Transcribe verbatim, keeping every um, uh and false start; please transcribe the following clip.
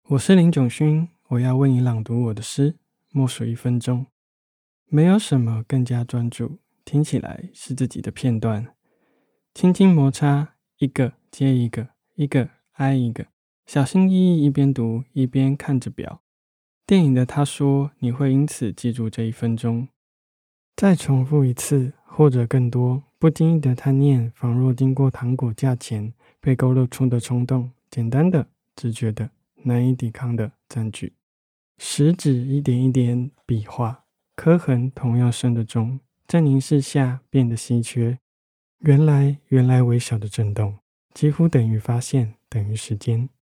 我是林炯勋，我要为你朗读我的诗，默数一分钟。没有什么更加专注，听起来是自己的片段。轻轻摩擦，一个接一个，一个挨一个，小心翼翼一边读一边看着表。电影的他说，你会因此记住这一分钟。再重复一次或者更多，不经意的贪念仿若经过糖果架前被勾勒出的冲动，简单的、直觉的、难以抵抗的占据。食指一点一点笔画，刻痕同样深的钟，在凝视下变得稀缺。原来原来微小的震动，几乎等于发现，等于时间。